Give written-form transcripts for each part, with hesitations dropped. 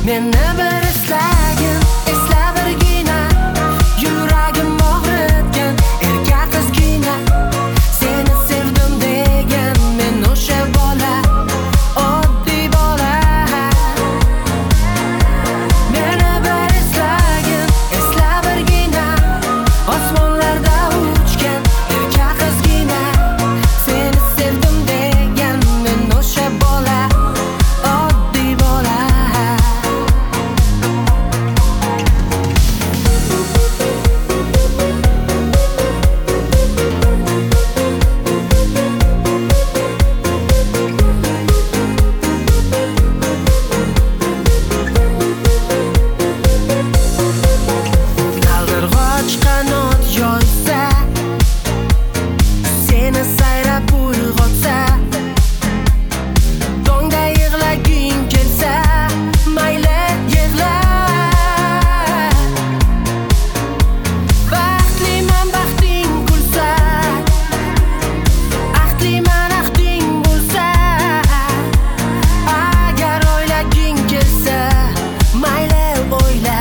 Meni bir eslagin, esla birgina, yuragim og'ritgan erkak qizgina. Seni sevdim degan men o'sha bola, oddiy bola. Meni bir eslagin, esla birgina, osmonlarda uchgan erkak qizgina. Seni sevdim degan men o'sha bola, oddiy bola. Qaldirg'och qanot yoysa, seni sayrab uyg'otsa, tongda yig'laging kelsa, mayli yig'la. Baxtliman baxting kulsa, ahdliman ahding bo'lsa, agar o'ylaging kelsa, mayli o'yla.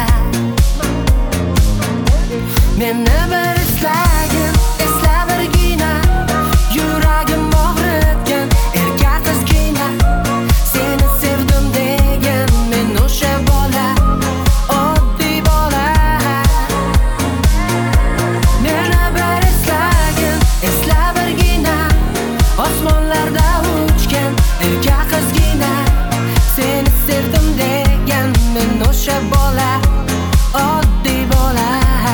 Meni bir eslagin, esla birgina, yuragim og'ritgan erkak qizgina. Seni sevdim degan men o'sha bola, oddiy bola. Meni bir eslagin, esla birgina, osmonlarda uchgan erkak qizgina. Seni sevdim degan men o'sha bola, oddiy bola.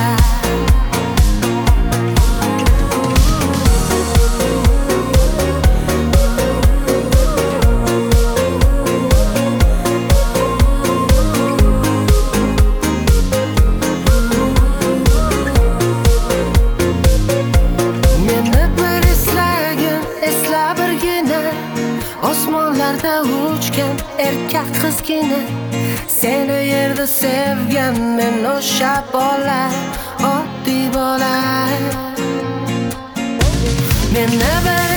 Meni bir eslagin, esla birgina, osmonlarda uchgan erkak qizgina. Seni yerda sevgan men o'sha bola, oddiy bola. Meni bir